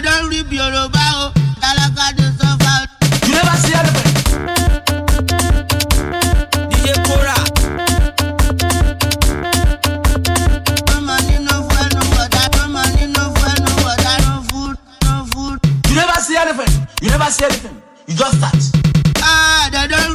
don't reap Yoruba. Talaka dey suffer. You never see elephant. DJ Kora. No money, no fuel, no water. No money, no fuel, no water. No food, no food. You never see elephant. You never see anything. You just start. They don't